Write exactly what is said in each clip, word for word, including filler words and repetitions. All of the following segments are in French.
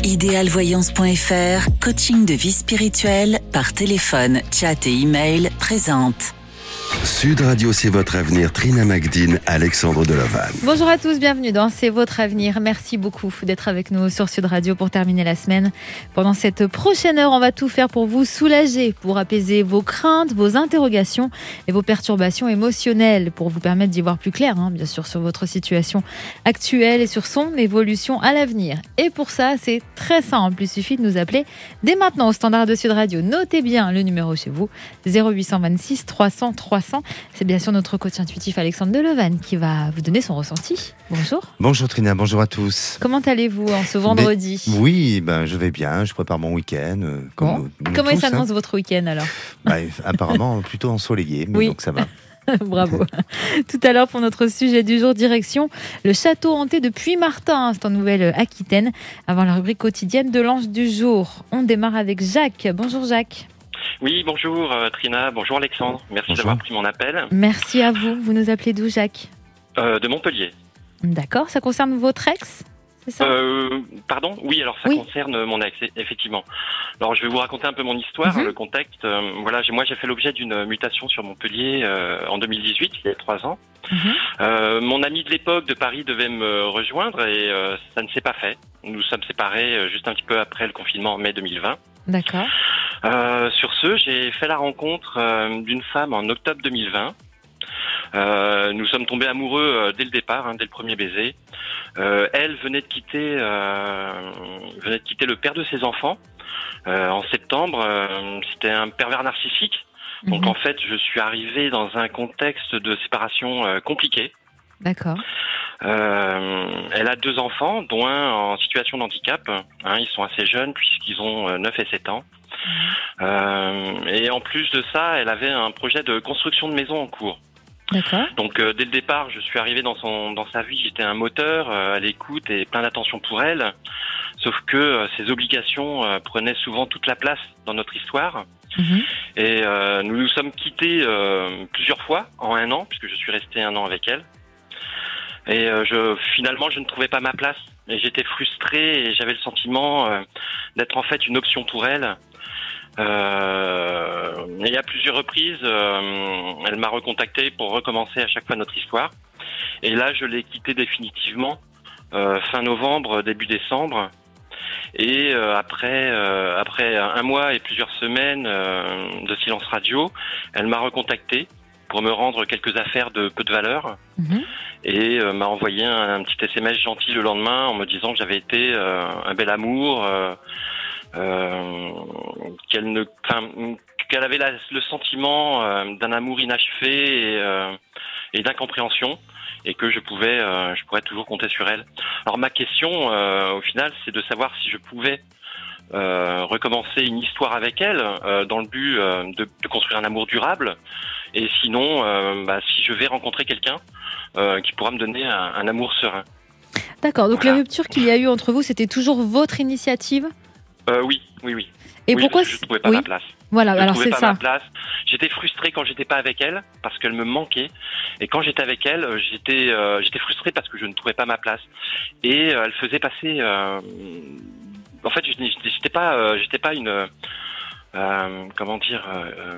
idéal voyance point f r, coaching de vie spirituelle par téléphone, chat et email, présente. Sud Radio, c'est votre avenir. Trina Magdine, Alexandre Delovan. Bonjour à tous, bienvenue dans C'est votre avenir. Merci beaucoup d'être avec nous sur Sud Radio pour terminer la semaine. Pendant cette prochaine heure, on va tout faire pour vous soulager, pour apaiser vos craintes, vos interrogations et vos perturbations émotionnelles, pour vous permettre d'y voir plus clair, hein, bien sûr, sur votre situation actuelle et sur son évolution à l'avenir. Et pour ça, c'est très simple, il suffit de nous appeler dès maintenant au standard de Sud Radio. Notez bien le numéro chez vous, zéro huit cent vingt-six trois cents trois cents. C'est bien sûr notre coach intuitif Alexandre Delovan qui va vous donner son ressenti. Bonjour. Bonjour Trina, bonjour à tous. Comment allez-vous en ce vendredi ? Mais, Oui, ben, je vais bien, je prépare mon week-end. Euh, comme bon. nous, nous Comment tous, il s'annonce hein. votre week-end alors ? bah, Apparemment plutôt ensoleillé, mais oui. donc ça va. Bravo. Tout à l'heure pour notre sujet du jour, direction le château hanté de Puy-Martin, c'est en Nouvelle-Aquitaine, avant la rubrique quotidienne de l'ange du jour. On démarre avec Jacques. Bonjour Jacques. Oui, bonjour euh, Trina, bonjour Alexandre, merci bonjour. d'avoir pris mon appel. Merci à vous. Vous nous appelez d'où Jacques ? euh, De Montpellier. D'accord, ça concerne votre ex ? C'est ça ? euh, Pardon ? Oui, alors ça oui. concerne mon ex, effectivement. Alors je vais vous raconter un peu mon histoire, Mm-hmm. le contexte. Euh, voilà, j'ai, moi j'ai fait l'objet d'une mutation sur Montpellier euh, en deux mille dix-huit, il y a trois ans. Mm-hmm. Euh, mon ami de l'époque de Paris devait me rejoindre et euh, ça ne s'est pas fait. Nous sommes séparés euh, juste un petit peu après le confinement en mai deux mille vingt. D'accord. Euh, sur ce, j'ai fait la rencontre euh, d'une femme en octobre deux mille vingt. Euh, nous sommes tombés amoureux euh, dès le départ, hein, dès le premier baiser. Euh, elle venait de quitter, euh, venait de quitter le père de ses enfants euh, en septembre. Euh, c'était un pervers narcissique. Donc Mhm. en fait, je suis arrivé dans un contexte de séparation euh, compliqué. D'accord. Euh, elle a deux enfants, dont un en situation de handicap. Hein, ils sont assez jeunes puisqu'ils ont euh, neuf et sept ans. Euh, et en plus de ça, elle avait un projet de construction de maison en cours. D'accord. Donc euh, dès le départ, je suis arrivé dans son dans sa vie, j'étais un moteur euh, à l'écoute et plein d'attention pour elle. Sauf que euh, ses obligations euh, prenaient souvent toute la place dans notre histoire. Mhm. Et euh, nous nous sommes quittés euh, plusieurs fois en un an, puisque je suis resté un an avec elle. Et euh, je finalement, je ne trouvais pas ma place. Et j'étais frustré et j'avais le sentiment euh, d'être en fait une option pour elle. Euh, et à plusieurs reprises, euh, elle m'a recontacté pour recommencer à chaque fois notre histoire. Et là, je l'ai quittée définitivement euh, fin novembre, début décembre. Et euh, après, euh, après un mois et plusieurs semaines euh, de silence radio, elle m'a recontacté pour me rendre quelques affaires de peu de valeur. Mhm. Et euh, m'a envoyé un, un petit S M S gentil le lendemain en me disant que j'avais été euh, un bel amour. Euh, Euh, qu'elle ne, enfin, qu'elle avait la, le sentiment euh, d'un amour inachevé et, euh, et d'incompréhension, et que je pouvais, euh, je pourrais toujours compter sur elle. Alors ma question, euh, au final, c'est de savoir si je pouvais euh, recommencer une histoire avec elle, euh, dans le but euh, de, de construire un amour durable, et sinon, euh, bah, si je vais rencontrer quelqu'un euh, qui pourra me donner un, un amour serein. D'accord, donc Voilà. les ruptures qu'il y a eu entre vous, c'était toujours votre initiative ? Euh, oui, oui, oui. Et oui, pourquoi parce que je ne trouvais pas oui. ma place. Voilà, Je alors trouvais c'est pas ça. ma place. J'étais frustré quand j'étais pas avec elle parce qu'elle me manquait. Et quand j'étais avec elle, j'étais euh, j'étais frustré parce que je ne trouvais pas ma place. Et euh, elle faisait passer. Euh, en fait, je j'étais pas euh, j'étais pas une euh, comment dire. Euh,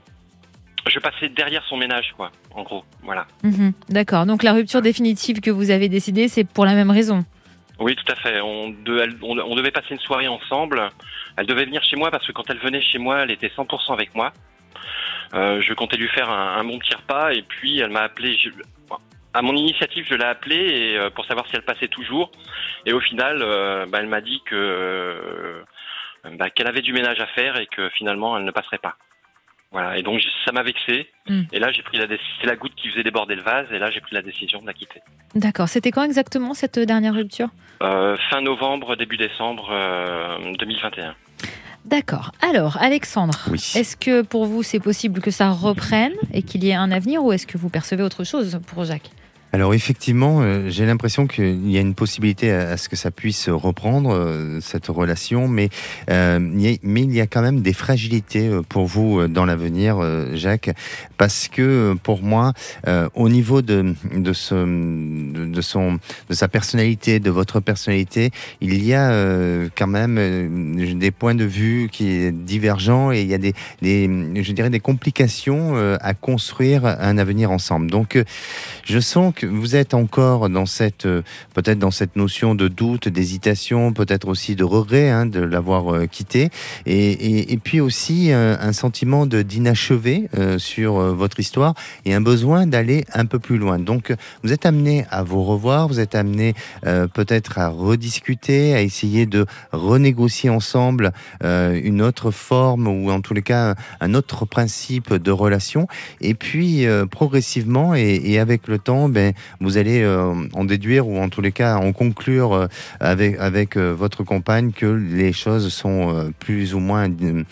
je passais derrière son ménage, quoi. En gros, voilà. Mhm. D'accord, donc la rupture définitive que vous avez décidée, c'est pour la même raison ? Oui, tout à fait. On, de, elle, on, on devait passer une soirée ensemble. Elle devait venir chez moi parce que quand elle venait chez moi, elle était cent pour cent avec moi. Euh, je comptais lui faire un, un bon petit repas et puis elle m'a appelé. Je, à mon initiative, je l'ai appelée et, euh, pour savoir si elle passait toujours. Et au final, euh, bah, elle m'a dit que euh, bah, qu'elle avait du ménage à faire et que finalement, elle ne passerait pas. Voilà. Et donc ça m'a vexé. Mm. Et là, j'ai pris la décision. C'est la goutte qui faisait déborder le vase. Et là, j'ai pris la décision de la quitter. D'accord. C'était quand exactement cette dernière rupture ? euh, Fin novembre, début décembre euh, deux mille vingt et un. D'accord. Alors, Alexandre, oui. Est-ce que pour vous, c'est possible que ça reprenne et qu'il y ait un avenir, ou est-ce que vous percevez autre chose pour Jacques ? Alors effectivement, euh, j'ai l'impression qu'il y a une possibilité à, à ce que ça puisse reprendre euh, cette relation, mais, euh, il y a, mais il y a quand même des fragilités euh, pour vous euh, dans l'avenir, euh, Jacques, parce que euh, pour moi, euh, au niveau de, de, ce, de, de, son, de sa personnalité, de votre personnalité, il y a euh, quand même euh, des points de vue qui sont divergents et il y a des, des je dirais des complications euh, à construire un avenir ensemble. Donc, euh, je sens que vous êtes encore dans cette, euh, peut-être dans cette notion de doute, d'hésitation, peut-être aussi de regret hein, de l'avoir euh, quitté, et, et, et puis aussi euh, un sentiment de d'inachevé euh, sur euh, votre histoire et un besoin d'aller un peu plus loin. Donc, vous êtes amené à vous revoir, vous êtes amené euh, peut-être à rediscuter, à essayer de renégocier ensemble euh, une autre forme ou en tous les cas un autre principe de relation. Et puis euh, progressivement et, et avec le temps, ben vous allez euh, en déduire ou en tous les cas en conclure euh, avec avec euh, votre compagne que les choses sont euh, plus ou moins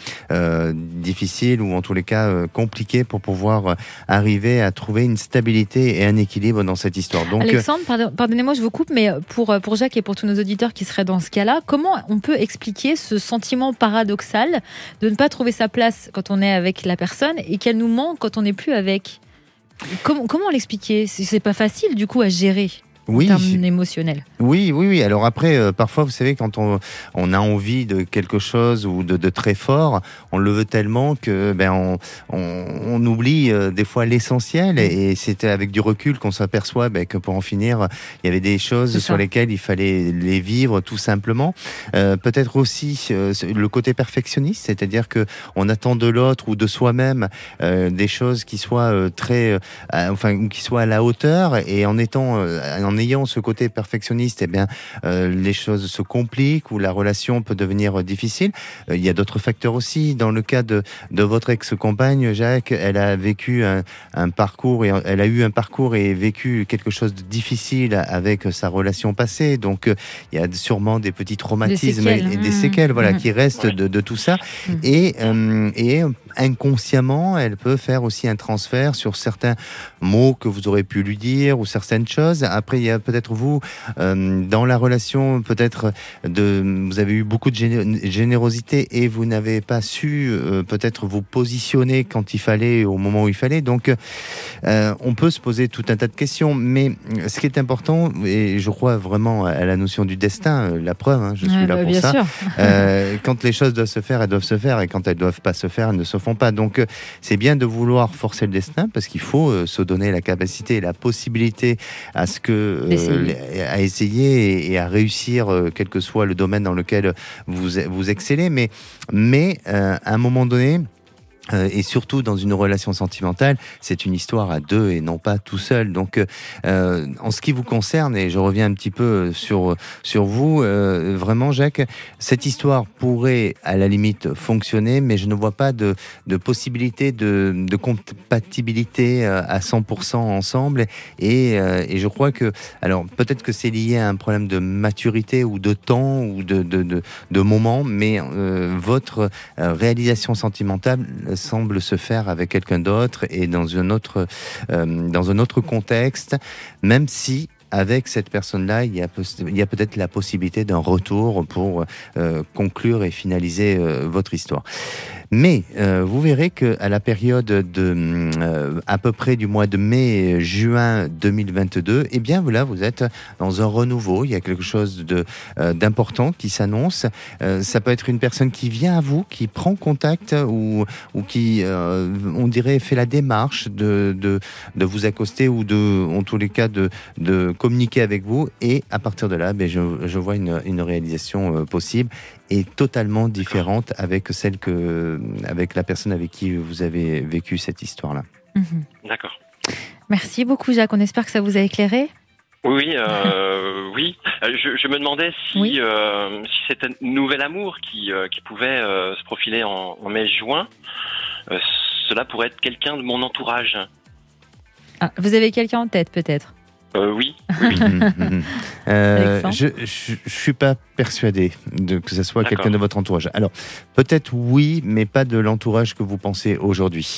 euh, difficiles ou en tous les cas euh, compliquées pour pouvoir euh, arriver à trouver une stabilité et un équilibre dans cette histoire. Donc Alexandre, pardon, pardonnez-moi, je vous coupe, mais pour pour Jacques et pour tous nos auditeurs qui seraient dans ce cas-là, comment on peut expliquer ce sentiment paradoxal de ne pas trouver sa place quand on est avec la personne et qu'elle nous manque quand on n'est plus avec? Comment, comment l'expliquer? C'est pas facile du coup à gérer. Oui, en termes émotionnels. Oui, oui, oui. Alors après, euh, parfois, vous savez, quand on, on a envie de quelque chose ou de, de très fort, on le veut tellement que ben on, on, on oublie euh, des fois l'essentiel. Et, et c'est avec du recul qu'on s'aperçoit ben, que pour en finir, il y avait des choses sur lesquelles il fallait les vivre tout simplement. Euh, peut-être aussi euh, le côté perfectionniste, c'est-à-dire que on attend de l'autre ou de soi-même euh, des choses qui soient euh, très, euh, enfin, qui soient à la hauteur. Et en étant euh, en ayant ce côté perfectionniste, eh bien, euh, les choses se compliquent ou la relation peut devenir difficile. Euh, il y a d'autres facteurs aussi. Dans le cas de, de votre ex-compagne, Jacques, elle a vécu un, un parcours et elle a eu un parcours et vécu quelque chose de difficile avec sa relation passée. Donc, euh, il y a sûrement des petits traumatismes des et, et des mmh. séquelles, voilà, mmh. qui restent de, de tout ça. Mmh. Et, euh, et inconsciemment, elle peut faire aussi un transfert sur certains mots que vous aurez pu lui dire ou certaines choses. Après, il y a peut-être vous, euh, dans la relation, peut-être de, vous avez eu beaucoup de géné- générosité et vous n'avez pas su euh, peut-être vous positionner quand il fallait, au moment où il fallait. Donc, euh, on peut se poser tout un tas de questions. Mais ce qui est important, et je crois vraiment à la notion du destin, la preuve, hein, je suis ouais, là bah, pour bien ça. Sûr. Euh, quand les choses doivent se faire, elles doivent se faire, et quand elles doivent pas se faire, elles ne se font pas. Donc, c'est bien de vouloir forcer le destin parce qu'il faut euh, se donner la capacité et la possibilité à ce que euh, à essayer et, et à réussir, euh, quel que soit le domaine dans lequel vous vous excellez. Mais mais euh, à un moment donné. Euh, et surtout dans une relation sentimentale, c'est une histoire à deux et non pas tout seul. Donc, euh, en ce qui vous concerne, et je reviens un petit peu sur sur vous, euh, vraiment, Jacques, cette histoire pourrait à la limite fonctionner, mais je ne vois pas de de possibilité de de compatibilité à cent pour cent ensemble. Et euh, et je crois que, alors peut-être que c'est lié à un problème de maturité ou de temps ou de de de, de moment, mais euh, votre euh, réalisation sentimentale semble se faire avec quelqu'un d'autre et dans un autre, euh, dans un autre contexte, même si avec cette personne-là, il y a, il y a peut-être la possibilité d'un retour pour euh, conclure et finaliser euh, votre histoire. Mais euh, vous verrez que à la période de euh, à peu près du mois de mai-juin deux mille vingt-deux, eh bien voilà, vous êtes dans un renouveau. Il y a quelque chose de euh, d'important qui s'annonce. Euh, ça peut être une personne qui vient à vous, qui prend contact ou ou qui, euh, on dirait, fait la démarche de de de vous accoster ou de, en tous les cas, de de communiquer avec vous. Et à partir de là, ben je je vois une une réalisation euh, possible et totalement différente avec celle que, avec la personne avec qui vous avez vécu cette histoire-là. Mmh. D'accord. Merci beaucoup, Jacques. On espère que ça vous a éclairé. Oui, euh, oui. Je, je me demandais si, Oui. euh, si c'était un nouvel amour qui, euh, qui pouvait euh, se profiler en, en mai-juin, euh, cela pourrait être quelqu'un de mon entourage. Ah, vous avez quelqu'un en tête, peut-être? Euh, oui. oui. euh, je, je, je suis pas persuadé de que ce soit D'accord. quelqu'un de votre entourage. Alors, peut-être oui, mais pas de l'entourage que vous pensez aujourd'hui.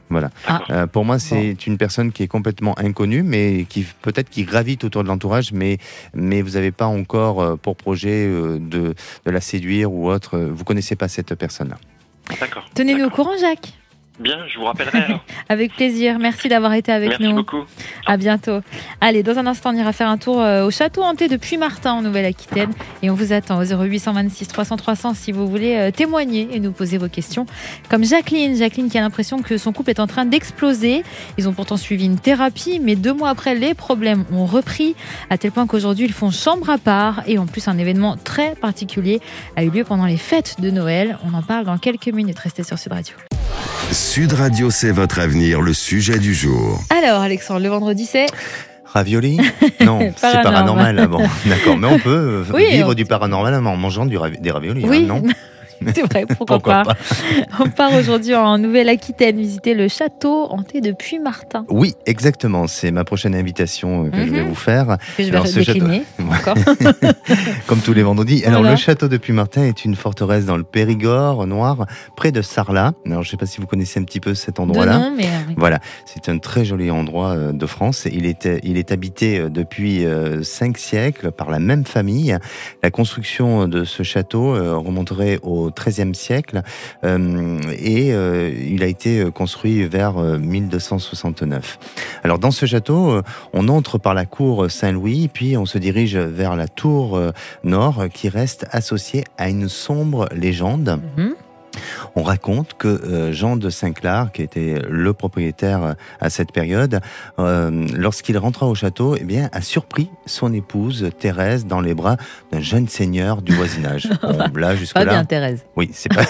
Voilà. Ah. Euh, pour moi, c'est Bon. une personne qui est complètement inconnue, mais qui peut-être qui gravite autour de l'entourage, mais, mais vous n'avez pas encore euh, pour projet euh, de, de la séduire ou autre. Vous ne connaissez pas cette personne-là. D'accord. Tenez-nous au D'accord. courant, Jacques. Bien, je vous rappellerai alors. Avec plaisir. Merci d'avoir été avec Merci nous. beaucoup. À bientôt. Allez, dans un instant, on ira faire un tour euh, au château hanté de Puymartin en Nouvelle-Aquitaine. Et on vous attend au zéro huit cent vingt-six trois cents trois cents si vous voulez euh, témoigner et nous poser vos questions. Comme Jacqueline. Jacqueline qui a l'impression que son couple est en train d'exploser. Ils ont pourtant suivi une thérapie, mais deux mois après, les problèmes ont repris. À tel point qu'aujourd'hui, ils font chambre à part. Et en plus, un événement très particulier a eu lieu pendant les fêtes de Noël. On en parle dans quelques minutes. Restez sur Sud Radio. Sud Radio, c'est votre avenir, le sujet du jour. Alors, Alexandre, le vendredi, c'est Ravioli? Non, c'est paranormal. Ah bon, d'accord. Mais on peut Oui, vivre on- du paranormal en mangeant du ravi- des raviolis, Oui. hein, non? C'est vrai, pourquoi, Pourquoi pas. On part aujourd'hui en Nouvelle-Aquitaine visiter le château hanté de Puymartin, Oui, exactement. C'est ma prochaine invitation euh, que je vais Mhm. vous faire. que je vais Alors, ce décliner encore. Comme tous les vendredis. Alors, Voilà. le château de Puymartin est une forteresse dans le Périgord noir, près de Sarlat. Alors, je ne sais pas si vous connaissez un petit peu cet De endroit-là. nom, mais euh, oui. Voilà, c'est un très joli endroit euh, de France. Il est, il est habité euh, depuis euh, cinq siècles par la même famille. La construction de ce château euh, remonterait au treizième siècle euh, et euh, il a été construit vers euh, mille deux cent soixante-neuf. Alors dans ce château, euh, on entre par la cour Saint-Louis, puis on se dirige vers la tour euh, nord qui reste associée à une sombre légende. Mhm. On raconte que euh, Jean de Saint-Clar, qui était le propriétaire euh, à cette période, euh, lorsqu'il rentra au château, eh bien, a surpris son épouse Thérèse dans les bras d'un jeune seigneur du voisinage. Bon, là, jusque Pas là, bien, Thérèse. oui, c'est pas.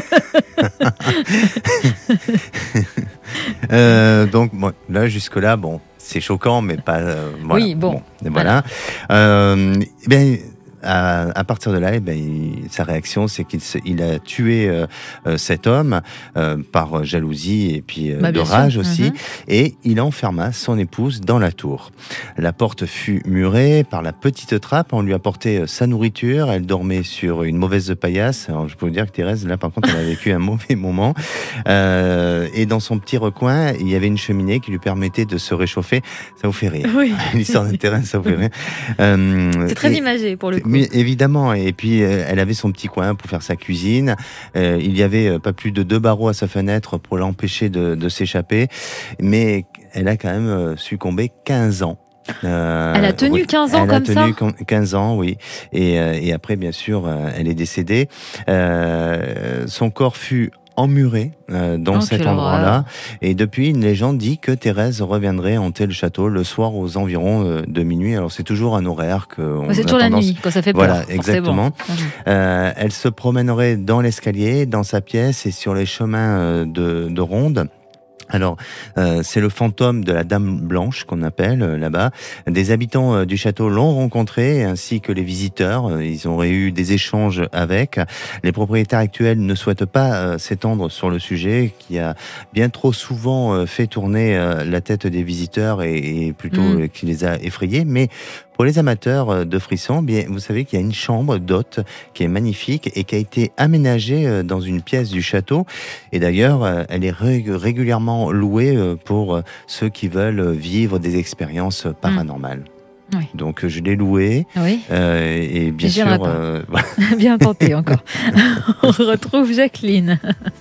Euh, donc bon, là, jusque là, bon, c'est choquant, mais pas. euh, voilà. Oui, bon. et voilà. Euh, eh bien. À, à partir de là, eh ben, il- sa réaction, c'est qu'il se- il a tué euh, euh, cet homme euh, par jalousie et puis euh, Bah, de bien sûr. rage aussi, Mhm. et il enferma son épouse dans la tour. La porte fut murée par la petite trappe, on lui apportait euh, sa nourriture, elle dormait sur une mauvaise paillasse. Alors, je peux vous dire que Thérèse, là par contre, elle a vécu un mauvais moment. Euh, et dans son petit recoin, il y avait une cheminée qui lui permettait de se réchauffer. Ça vous fait rire. Oui, L'histoire d'un terrain, ça vous fait rire. Euh, c'est très et- imagé pour le coup. mais évidemment, et puis euh, elle avait son petit coin pour faire sa cuisine. Euh, il y avait euh, pas plus de deux barreaux à sa fenêtre pour l'empêcher de, de s'échapper. Mais elle a quand même euh, succombé quinze ans. Euh, Elle a tenu oui, quinze ans elle comme ça a tenu com- quinze ans, oui. Et, euh, et après, bien sûr, euh, elle est décédée. Euh, son corps fut emmuré euh, dans Oh, cet quelle endroit-là. horreur. Et depuis, une légende dit que Thérèse reviendrait hanter le château le soir aux environs euh, de minuit. Alors c'est toujours un horaire que on C'est a toujours la tendance- nuit quand ça fait peur. Voilà, forcément. exactement. Mhm. Euh, elle se promènerait dans l'escalier, dans sa pièce et sur les chemins euh, de, de ronde. Alors, euh, c'est le fantôme de la Dame Blanche qu'on appelle euh, là-bas. Des habitants euh, du château l'ont rencontré, ainsi que les visiteurs. Euh, ils auraient eu des échanges avec. Les propriétaires actuels ne souhaitent pas euh, s'étendre sur le sujet, qui a bien trop souvent euh, fait tourner euh, la tête des visiteurs et, et plutôt Mm. euh, qui les a effrayés. Mais pour les amateurs euh, de frissons, bien, vous savez qu'il y a une chambre d'hôte qui est magnifique et qui a été aménagée euh, dans une pièce du château. Et d'ailleurs, euh, elle est ré- régulièrement louée euh, pour euh, ceux qui veulent vivre des expériences paranormales. Oui. Donc, euh, je l'ai louée. Oui, euh, et bien Je viendrai sûr, pas. euh, voilà. bien tenté encore. On retrouve Jacqueline.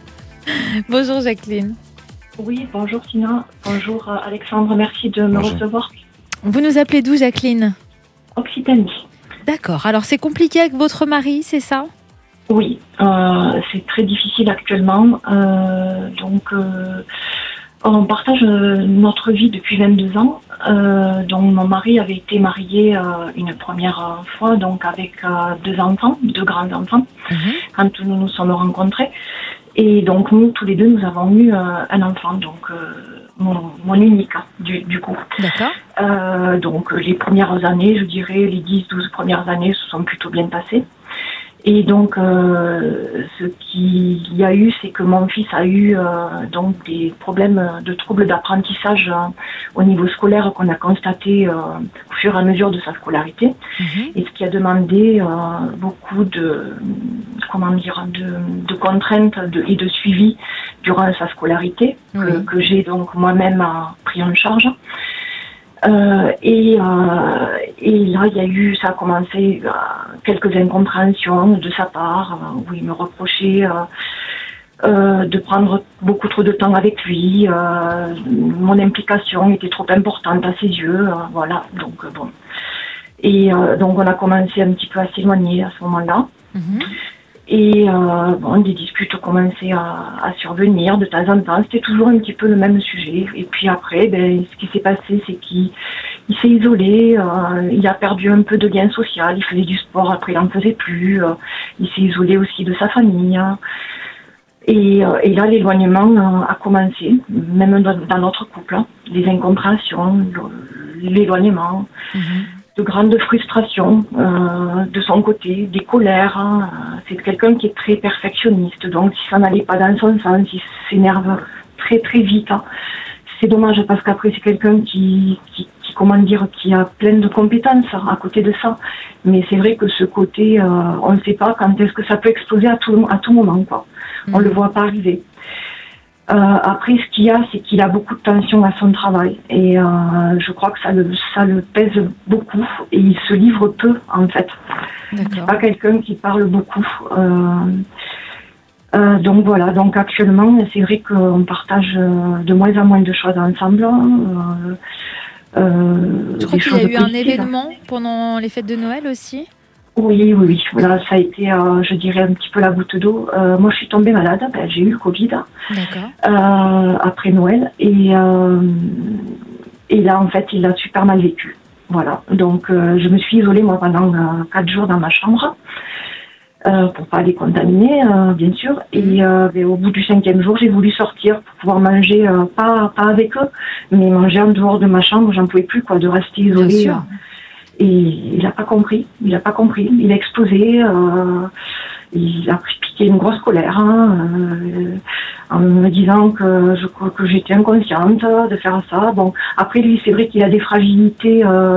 Bonjour Jacqueline. Oui, bonjour Tina, bonjour euh, Alexandre, merci de me Bonjour. recevoir. Vous nous appelez d'où Jacqueline? Occitanie. D'accord, alors c'est compliqué avec votre mari, c'est ça? Oui, euh, c'est très difficile actuellement. Euh, donc, euh, on partage euh, notre vie depuis vingt-deux ans. Euh, donc, mon mari avait été marié euh, une première fois, donc avec euh, deux enfants, deux grands-enfants, Mhm. quand nous nous sommes rencontrés. Et donc, nous, tous les deux, nous avons eu euh, un enfant, donc euh, mon, mon unique, hein, du, du coup. D'accord. Euh, donc les premières années, je dirais les dix douze premières années se sont plutôt bien passées. Et donc euh, ce qu'il y a eu, c'est que mon fils a eu euh, donc des problèmes de troubles d'apprentissage euh, au niveau scolaire qu'on a constaté euh, au fur et à mesure de sa scolarité, Mhm. et ce qui a demandé euh, beaucoup de comment dire de, de contraintes de, et de suivi durant sa scolarité, oui. que, que j'ai donc moi-même euh, pris en charge. Euh, et, euh, et là, il y a eu, ça a commencé, euh, quelques incompréhensions de sa part, euh, où il me reprochait euh, euh, de prendre beaucoup trop de temps avec lui. Euh, mon implication était trop importante à ses yeux, euh, voilà. Donc euh, bon. Et euh, donc on a commencé un petit peu à s'éloigner à ce moment-là. Mm-hmm. Et euh, bon, des disputes ont commencé à, à survenir de temps en temps. C'était toujours un petit peu le même sujet. Et puis après, ben, ce qui s'est passé, c'est qu'il il s'est isolé. Euh, il a perdu un peu de lien social. Il faisait du sport, après il n'en faisait plus. Euh, il s'est isolé aussi de sa famille. Et, euh, et là, l'éloignement euh, a commencé, même dans, dans notre couple. Hein. Les incompréhensions, l'éloignement. Mm-hmm. De grandes frustrations euh, de son côté, des colères. Hein. C'est quelqu'un qui est très perfectionniste, donc si ça n'allait pas dans son sens, il s'énerve très très vite. Hein. C'est dommage parce qu'après c'est quelqu'un qui, qui, qui, comment dire, qui a plein de compétences hein, à côté de ça. Mais c'est vrai que ce côté, euh, on ne sait pas quand est-ce que ça peut exploser à tout, à tout moment. Quoi. Mmh. On ne le voit pas arriver. Euh, après, ce qu'il y a, c'est qu'il a beaucoup de tension à son travail et euh, je crois que ça le, ça le pèse beaucoup et il se livre peu en fait. D'accord. C'est pas quelqu'un qui parle beaucoup. Euh, euh, donc voilà, donc actuellement, c'est vrai qu'on partage de moins en moins de choses ensemble. Euh, euh, je crois qu'il y a eu un événement pendant les fêtes de Noël aussi. Oui, oui, oui. Voilà, ça a été, euh, je dirais, un petit peu la goutte d'eau. Euh, moi, je suis tombée malade. Ben, j'ai eu le Covid. D'accord. Euh, après Noël. Et, euh, et là, en fait, il a super mal vécu. Voilà. Donc, euh, je me suis isolée, moi, pendant euh, quatre jours dans ma chambre. Euh, pour pas les contaminer, euh, bien sûr. Et euh, ben, au bout du cinquième jour, j'ai voulu sortir pour pouvoir manger, euh, pas, pas avec eux, mais manger en dehors de ma chambre. J'en pouvais plus, quoi, de rester isolée. Bien sûr. Et il n'a pas compris, il n'a pas compris, il a explosé, euh, il a piqué une grosse colère hein, euh, en me disant que, je, que j'étais inconsciente de faire ça. Bon, après lui, c'est vrai qu'il a des fragilités, euh,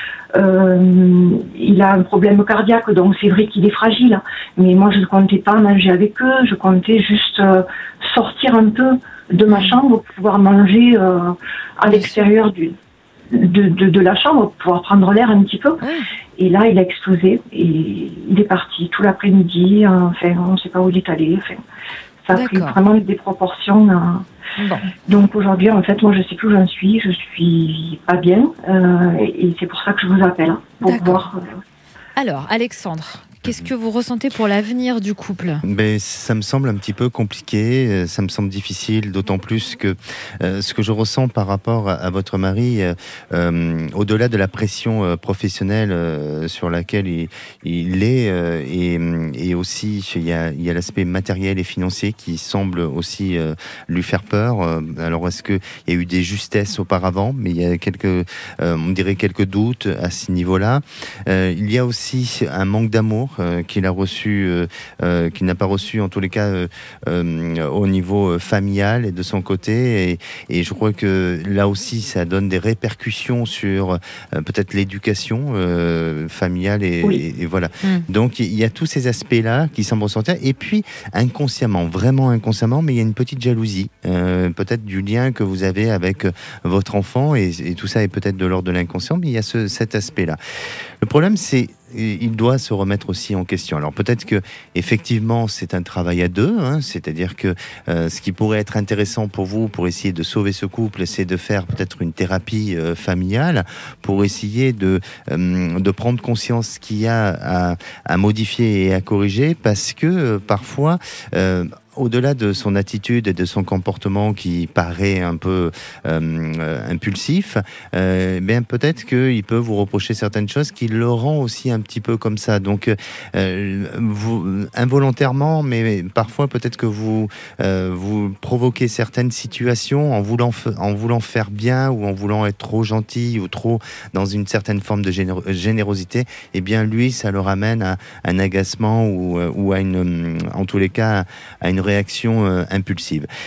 euh, il a un problème cardiaque, donc c'est vrai qu'il est fragile. Mais moi, je ne comptais pas manger avec eux, je comptais juste euh, sortir un peu de ma chambre pour pouvoir manger euh, à l'extérieur du... De, de, de la chambre pour pouvoir prendre l'air un petit peu. Ouais. Et là, il a explosé et il est parti tout l'après-midi. Enfin, on ne sait pas où il est allé. Enfin, ça a D'accord. pris vraiment des proportions. Euh... Bon. Donc aujourd'hui, en fait, moi, je ne sais plus où j'en suis. Je suis pas bien euh, et, et c'est pour ça que je vous appelle pour D'accord. voir. Euh... Alors, Alexandre. Qu'est-ce que vous ressentez pour l'avenir du couple ? Ben, ça me semble un petit peu compliqué, ça me semble difficile, d'autant plus que euh, ce que je ressens par rapport à, à votre mari, euh, euh, au-delà de la pression euh, professionnelle euh, sur laquelle il, il est, euh, et, et aussi il y a, il y a l'aspect matériel et financier qui semble aussi euh, lui faire peur. Alors est-ce qu'il y a eu des justesses auparavant, mais il y a quelques, euh, on dirait quelques doutes à ce niveau-là. Euh, il y a aussi un manque d'amour Euh, qu'il a reçu, euh, euh, qu'il n'a pas reçu en tous les cas euh, euh, au niveau familial et de son côté, et, et je crois que là aussi ça donne des répercussions sur euh, peut-être l'éducation euh, familiale et, oui. et, et voilà. Mmh. Donc il y a tous ces aspects-là qui semblent ressortir, et puis inconsciemment, vraiment inconsciemment, mais il y a une petite jalousie, euh, peut-être du lien que vous avez avec votre enfant, et, et tout ça est peut-être de l'ordre de l'inconscient, mais il y a ce, cet aspect-là. Le problème, c'est il doit se remettre aussi en question. Alors peut-être que effectivement c'est un travail à deux, hein, c'est-à-dire que euh, ce qui pourrait être intéressant pour vous, pour essayer de sauver ce couple, c'est de faire peut-être une thérapie euh, familiale pour essayer de euh, de prendre conscience qu'il y a à, à modifier et à corriger, parce que euh, parfois euh, au-delà de son attitude et de son comportement qui paraît un peu euh, impulsif, euh, bien peut-être qu'il peut vous reprocher certaines choses qui le rend aussi un petit peu comme ça. Donc, euh, vous, involontairement, mais parfois peut-être que vous euh, vous provoquez certaines situations en voulant f- en voulant faire bien, ou en voulant être trop gentil, ou trop dans une certaine forme de généro- générosité. Et bien lui, ça le ramène à un agacement, ou, ou à une, en tous les cas, à une réaction euh, impulsive.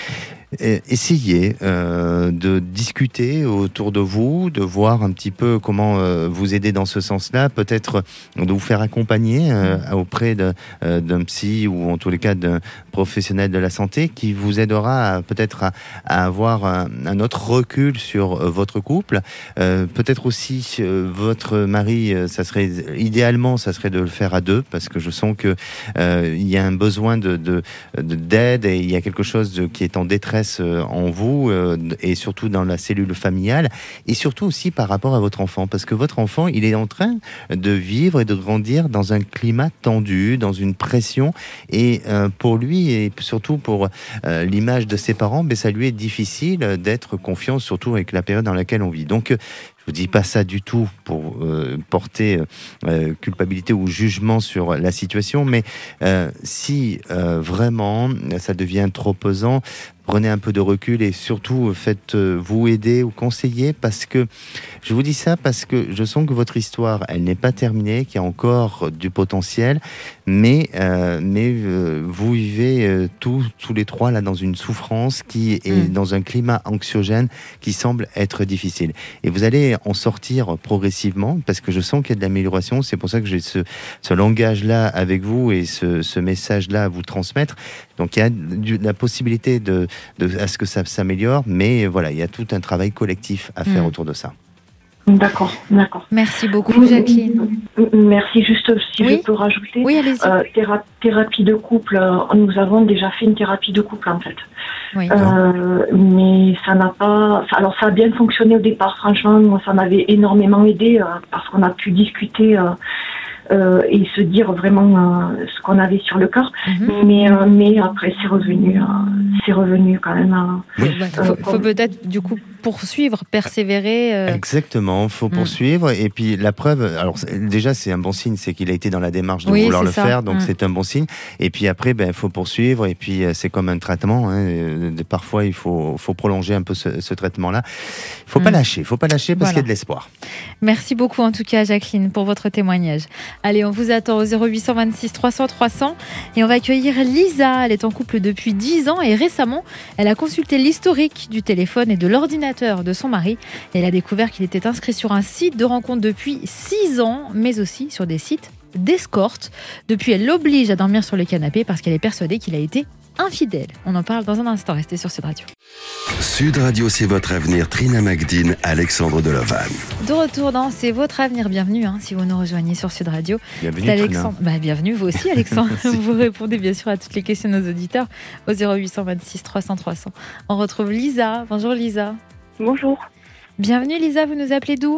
essayez euh, de discuter autour de vous, de voir un petit peu comment euh, vous aider dans ce sens-là, peut-être de vous faire accompagner euh, auprès de, euh, d'un psy ou en tous les cas d'un professionnel de la santé qui vous aidera à, peut-être à, à avoir un, un autre recul sur euh, votre couple. Euh, peut-être aussi euh, votre mari, euh, ça serait idéalement, ça serait de le faire à deux, parce que je sens que euh, il y a un besoin de, de, de d'aide et il y a quelque chose de, qui est en détresse euh, en vous euh, et surtout dans la cellule familiale et surtout aussi par rapport à votre enfant, parce que votre enfant, il est en train de vivre et de grandir dans un climat tendu, dans une pression et euh, pour lui et surtout pour euh, l'image de ses parents, ben, ça lui est difficile d'être confiant, surtout avec la période dans laquelle on vit. Donc je vous dis pas ça du tout pour euh, porter euh, culpabilité ou jugement sur la situation, mais euh, si euh, vraiment ça devient trop pesant, prenez un peu de recul et surtout faites-vous aider ou conseiller, parce que je vous dis ça parce que je sens que votre histoire, elle n'est pas terminée, qu'il y a encore du potentiel, mais, euh, mais euh, vous vivez euh, tous, tous les trois là dans une souffrance qui est mmh. dans un climat anxiogène qui semble être difficile. Et vous allez en sortir progressivement parce que je sens qu'il y a de l'amélioration. C'est pour ça que j'ai ce, ce langage-là avec vous et ce, ce message-là à vous transmettre. Donc il y a du, la possibilité de De, à ce que ça s'améliore, mais voilà, il y a tout un travail collectif à faire mmh. autour de ça. D'accord, d'accord. Merci beaucoup, Jacqueline. Merci, juste si oui. je peux rajouter. Oui, allez-y. Euh, théra- thérapie de couple, euh, nous avons déjà fait une thérapie de couple en fait. Oui. Euh, mais ça n'a pas... Alors ça a bien fonctionné au départ, franchement, moi ça m'avait énormément aidé euh, parce qu'on a pu discuter... Euh, Euh, et se dire vraiment euh, ce qu'on avait sur le corps, mmh. mais euh, mais après c'est revenu, euh, c'est revenu quand même. Euh, oui. Il faut, faut peut-être du coup poursuivre, persévérer. Euh... Exactement, il faut poursuivre. Mmh. Et puis la preuve, alors déjà c'est un bon signe, c'est qu'il a été dans la démarche de oui, vouloir le ça. faire, donc mmh. c'est un bon signe. Et puis après, ben il faut poursuivre. Et puis c'est comme un traitement. Hein. Parfois il faut faut prolonger un peu ce, ce traitement-là. Il faut mmh. pas lâcher, il faut pas lâcher parce voilà. qu'il y a de l'espoir. Merci beaucoup en tout cas, Jacqueline, pour votre témoignage. Allez, on vous attend au zéro huit cent vingt-six trois cents trois cents et on va accueillir Lisa. Elle est en couple depuis dix ans et récemment, elle a consulté l'historique du téléphone et de l'ordinateur de son mari. Et elle a découvert qu'il était inscrit sur un site de rencontre depuis six ans, mais aussi sur des sites d'escorte. Depuis, elle l'oblige à dormir sur le canapé parce qu'elle est persuadée qu'il a été infidèle. On en parle dans un instant. Restez sur Sud Radio. Sud Radio, c'est votre avenir. Trina Magdine, Alexandre Delavanne. De retour dans C'est votre avenir. Bienvenue hein, si vous nous rejoignez sur Sud Radio. Bienvenue, c'est Alexandre. Bah, bienvenue vous aussi, Alexandre. Vous répondez bien sûr à toutes les questions de nos auditeurs au zéro huit cent vingt-six trois cents trois cents. On retrouve Lisa. Bonjour Lisa. Bonjour. Bienvenue Lisa. Vous nous appelez d'où ?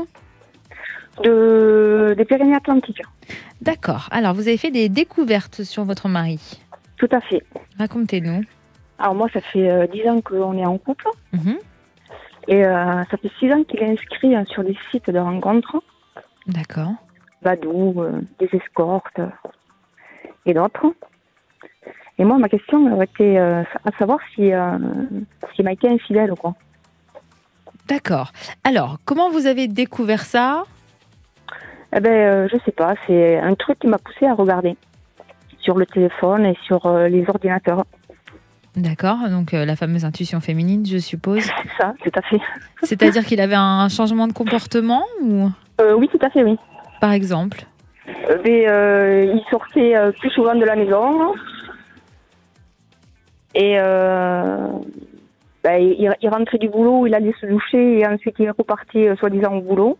De... des Pyrénées-Atlantiques. D'accord. Alors, vous avez fait des découvertes sur votre mari ? Tout à fait. Racontez-nous. Alors moi, ça fait euh, dix ans qu'on est en couple. Mmh. Et euh, ça fait six ans qu'il est inscrit hein, sur des sites de rencontres. D'accord. Badoo, euh, des escortes euh, et d'autres. Et moi, ma question aurait été euh, à savoir si, euh, s'il m'a été infidèle ou quoi. D'accord. Alors, comment vous avez découvert ça ? Eh ben, euh, je sais pas. C'est un truc qui m'a poussé à regarder sur le téléphone et sur euh, les ordinateurs. D'accord, donc euh, la fameuse intuition féminine, je suppose. C'est ça, tout à fait. C'est-à-dire qu'il avait un changement de comportement ou euh, Oui, tout à fait, oui. Par exemple euh, mais, euh, il sortait euh, plus souvent de la maison et euh, ben, il, il rentrait du boulot, il allait se doucher et ensuite il repartait euh, soi-disant au boulot.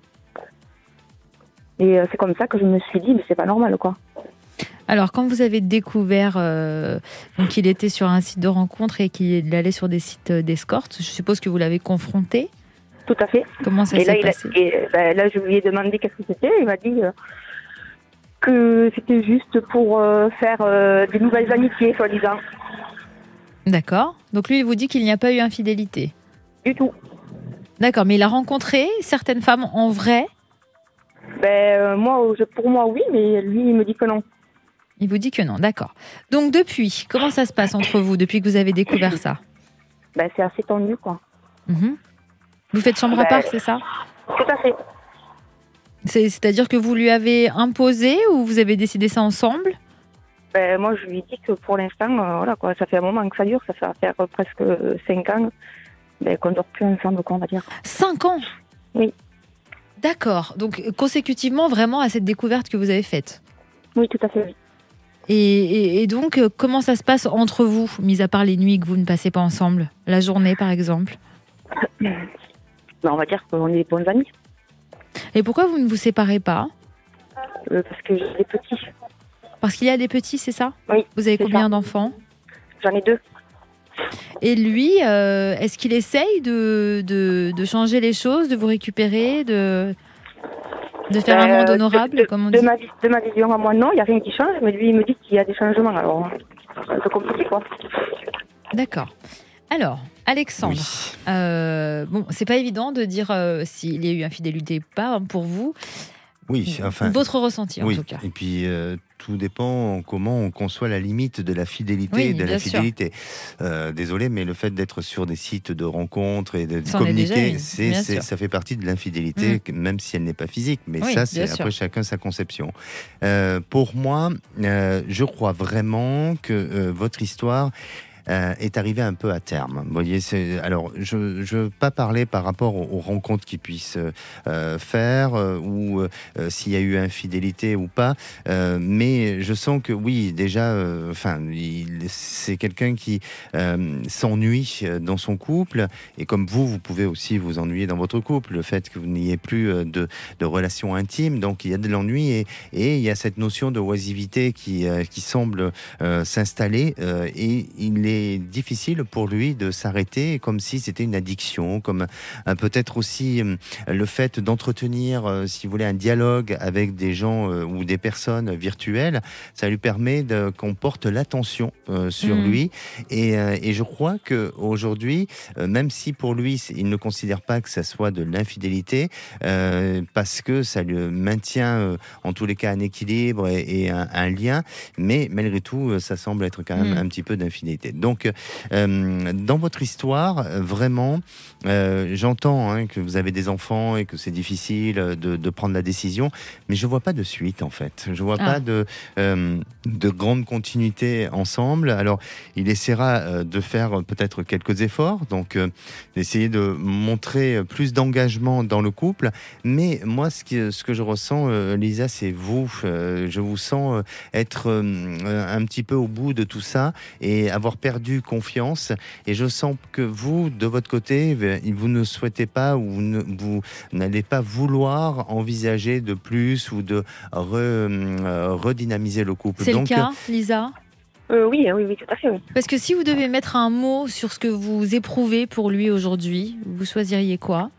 Et euh, c'est comme ça que je me suis dit, mais c'est pas normal, quoi. Alors, quand vous avez découvert euh, qu'il était sur un site de rencontre et qu'il allait sur des sites d'escorte, je suppose que vous l'avez confronté ? Tout à fait. Comment ça et s'est là, passé ? il a, et, ben, là, je lui ai demandé qu'est-ce que c'était. Il m'a dit euh, que c'était juste pour euh, faire euh, des nouvelles amitiés, soi-disant. D'accord. Donc lui, il vous dit qu'il n'y a pas eu infidélité ? Du tout. D'accord, mais il a rencontré certaines femmes en vrai ? Ben, euh, moi, je, pour moi, oui, mais lui, il me dit que non. Il vous dit que non, d'accord. Donc depuis, comment ça se passe entre vous, depuis que vous avez découvert ça ? Ben, c'est assez tendu, quoi. Mmh. Vous faites chambre ben, à part, c'est ça ? Tout à fait. C'est, c'est-à-dire que vous lui avez imposé ou vous avez décidé ça ensemble ? Ben, moi, je lui dis que pour l'instant, euh, voilà, quoi, ça fait un moment que ça dure, ça fait faire euh, presque cinq ans ben, qu'on ne dort plus ensemble, quoi, on va dire. Cinq ans? Oui. D'accord. Donc, consécutivement, vraiment, à cette découverte que vous avez faite? Oui, tout à fait, oui. Et, et, et donc, euh, comment ça se passe entre vous, mis à part les nuits que vous ne passez pas ensemble? La journée, par exemple? Ben, on va dire qu'on est des bons amis. Et pourquoi vous ne vous séparez pas? euh, Parce que j'ai des petits. Parce qu'il y a des petits, c'est ça? Oui. Vous avez c'est combien ça. d'enfants? J'en ai deux. Et lui, euh, est-ce qu'il essaye de, de, de changer les choses, de vous récupérer, de, de faire un Euh, monde honorable, de, de, comme on de dit? ma, vis- de ma vision à moi, non, il n'y a rien qui change, mais lui, il me dit qu'il y a des changements. Alors, c'est un peu compliqué, quoi. D'accord. Alors, Alexandre, Oui. euh, bon, c'est pas évident de dire euh, s'il y a eu infidélité ou pas hein, pour vous. Oui, enfin. Votre ressenti, en Oui, tout cas. et puis euh, tout dépend comment on conçoit la limite de la fidélité Oui, et de bien l'infidélité. Euh, désolé, mais le fait d'être sur des sites de rencontres et de, de C'en est déjà communiquer, une, c'est, bien c'est- sûr. ça fait partie de l'infidélité, même si elle n'est pas physique. Mais Oui, ça, c'est bien sûr. après chacun sa conception. Euh, pour moi, euh, je crois vraiment que euh, votre histoire euh, est arrivé un peu à terme. Vous voyez, c'est, alors, je ne veux pas parler par rapport aux, aux rencontres qu'ils puissent euh, faire euh, ou euh, s'il y a eu infidélité ou pas, euh, mais je sens que oui, déjà, enfin, euh, c'est quelqu'un qui euh, s'ennuie dans son couple, et comme vous, vous pouvez aussi vous ennuyer dans votre couple, le fait que vous n'ayez plus de, de relations intimes, donc il y a de l'ennui et, et il y a cette notion de oisivité qui, euh, qui semble euh, s'installer euh, et il est difficile pour lui de s'arrêter, comme si c'était une addiction, comme euh, peut-être aussi euh, le fait d'entretenir, euh, si vous voulez, un dialogue avec des gens euh, ou des personnes virtuelles, ça lui permet de, qu'on porte l'attention euh, sur Mmh. lui. Et, euh, et je crois qu'aujourd'hui, euh, même si pour lui, il ne considère pas que ça soit de l'infidélité, euh, parce que ça lui maintient euh, en tous les cas un équilibre et, et un, un lien, mais malgré tout, ça semble être quand même Mmh. un petit peu d'infidélité. Donc, euh, dans votre histoire, vraiment, euh, j'entends hein, que vous avez des enfants et que c'est difficile de, de prendre la décision, mais je vois pas de suite en fait. Je vois Ah. pas de, euh, de grande continuité ensemble. Alors, il essaiera euh, de faire peut-être quelques efforts, donc euh, d'essayer de montrer plus d'engagement dans le couple. Mais moi, ce, qui, ce que je ressens, euh, Lisa, c'est vous. Euh, je vous sens euh, être euh, un petit peu au bout de tout ça et avoir perdu confiance. Et je sens que vous, de votre côté, vous ne souhaitez pas ou vous, ne, vous n'allez pas vouloir envisager de plus ou de re, euh, redynamiser le couple. C'est Donc, le cas, Lisa? Euh, oui, oui, oui, tout à fait, oui. Parce que si vous devez mettre un mot sur ce que vous éprouvez pour lui aujourd'hui, vous choisiriez quoi?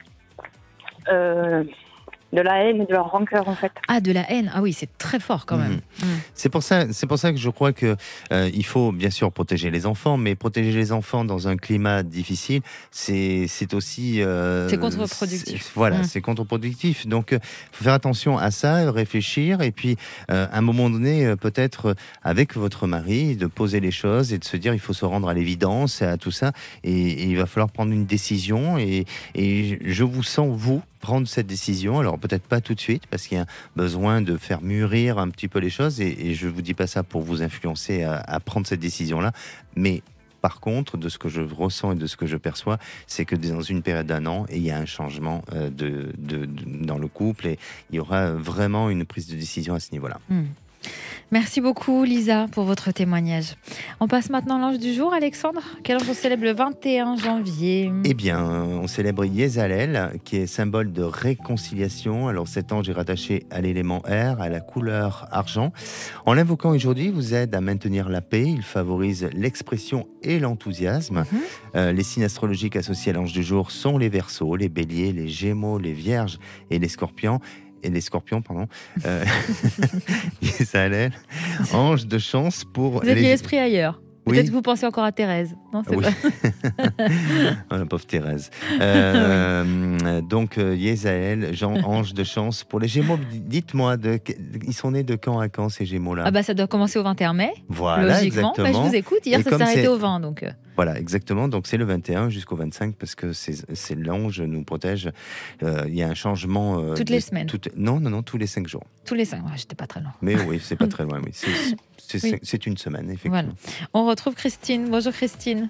Euh, de la haine et de la rancœur, en fait. Ah, de la haine. Ah oui, c'est très fort quand même. Mmh. C'est pour ça, c'est pour ça que je crois que euh, il faut bien sûr protéger les enfants, mais protéger les enfants dans un climat difficile, c'est c'est aussi euh, C'est contre-productif. c'est- Voilà, Mmh. c'est contre-productif. Donc, il faut faire attention à ça, réfléchir, et puis euh, à un moment donné, euh, peut-être euh, avec votre mari, de poser les choses et de se dire, il faut se rendre à l'évidence, à tout ça, et, et il va falloir prendre une décision. Et, et je vous sens vous prendre cette décision. Alors peut-être pas tout de suite, parce qu'il y a besoin de faire mûrir un petit peu les choses, et, et je vous dis pas ça pour vous influencer à, à prendre cette décision-là, mais par contre, de ce que je ressens et de ce que je perçois, c'est que dans une période d'un an, il y a un changement euh, de, de, de- dans le couple, et il y aura vraiment une prise de décision à ce niveau-là. Mmh. Merci beaucoup, Lisa, pour votre témoignage. On passe maintenant l'ange du jour, Alexandre. Quel ange on célèbre le vingt et un janvier? Eh bien, on célèbre Yezalel, qui est symbole de réconciliation. Alors cet ange est rattaché à l'élément air, à la couleur argent. En l'invoquant aujourd'hui, il vous aide à maintenir la paix, il favorise l'expression et l'enthousiasme. Mhm. Euh, les signes astrologiques associés à l'ange du jour sont les Verseaux, les Béliers, les Gémeaux, les Vierges et les Scorpions. Et les scorpions, pardon. Euh, Yezalel, ange de chance pour Vous avez les... l'esprit ailleurs. Oui. Peut-être que vous pensez encore à Thérèse. Non, c'est Oui. pas... Oh, la pauvre Thérèse. Euh, donc, euh, Yézaël, Jean, ange de chance. Pour les Gémeaux, dites-moi, de, ils sont nés de quand à quand ces Gémeaux-là? Ah bah ça doit commencer au vingt et un mai, Voilà, logiquement. Bah, je exactement. vous écoute. Hier, Et ça comme s'est arrêté c'est- au vingt, donc... euh. Voilà, exactement. Donc c'est le vingt et un jusqu'au vingt-cinq parce que c'est, c'est l'ange nous protège. Euh, Il y a un changement. Euh, Toutes de, les semaines. toutes, Non, non, non, tous les cinq jours. Tous les cinq. Ouais, j'étais pas très loin. Mais oui, c'est pas très loin. Oui. C'est, c'est, Oui. c'est une semaine, effectivement. Voilà. On retrouve Christine. Bonjour Christine.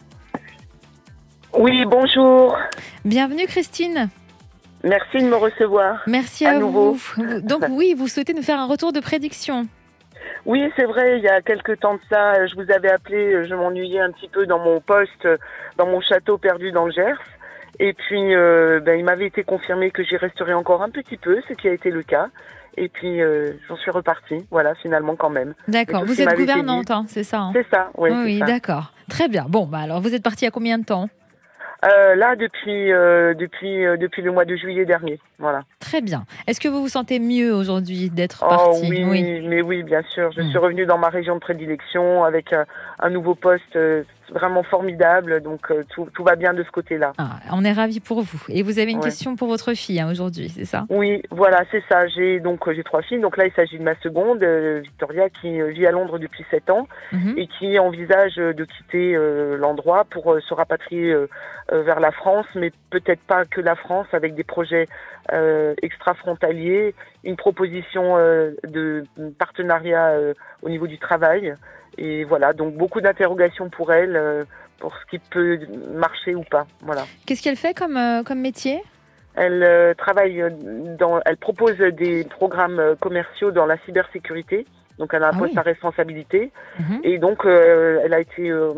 Oui, bonjour. Bienvenue Christine. Merci de me recevoir. Merci à, à nouveau. vous. Donc oui, vous souhaitez nous faire un retour de prédiction. Oui, c'est vrai, il y a quelques temps de ça, je vous avais appelé, je m'ennuyais un petit peu dans mon poste, dans mon château perdu dans le Gers. Et puis, euh, ben, il m'avait été confirmé que j'y resterai encore un petit peu, ce qui a été le cas. Et puis, euh, j'en suis repartie, voilà, finalement quand même. D'accord, vous êtes gouvernante, hein, c'est ça hein. C'est ça, oui. Oui, c'est ça. D'accord. Très bien. Bon, bah alors, vous êtes partie il y a combien de temps ? Euh, là, depuis, euh, depuis, euh, depuis le mois de juillet dernier, voilà. Très bien. Est-ce que vous vous sentez mieux aujourd'hui d'être oh, partie ? oui, oui, mais oui, bien sûr. Je mmh. suis revenue dans ma région de prédilection avec euh, un nouveau poste euh, vraiment formidable, donc euh, tout, tout va bien de ce côté-là. Ah, on est ravis pour vous. Et vous avez une ouais. question pour votre fille hein, aujourd'hui, c'est ça ? Oui, voilà, c'est ça. J'ai donc j'ai trois filles. Donc là, il s'agit de ma seconde, euh, Victoria, qui euh, vit à Londres depuis sept ans mmh. et qui envisage de quitter euh, l'endroit pour euh, se rapatrier euh, euh, vers la France, mais peut-être pas que la France, avec des projets euh, extra-frontaliers, une proposition euh, de partenariat euh, au niveau du travail. Et voilà, donc beaucoup d'interrogations pour elle, euh, pour ce qui peut marcher ou pas. Voilà. Qu'est-ce qu'elle fait comme, euh, comme métier ? Elle euh, travaille dans, elle propose des programmes commerciaux dans la cybersécurité. Donc elle a un ah poste oui. à responsabilité. Mmh. Et donc euh, elle a été euh,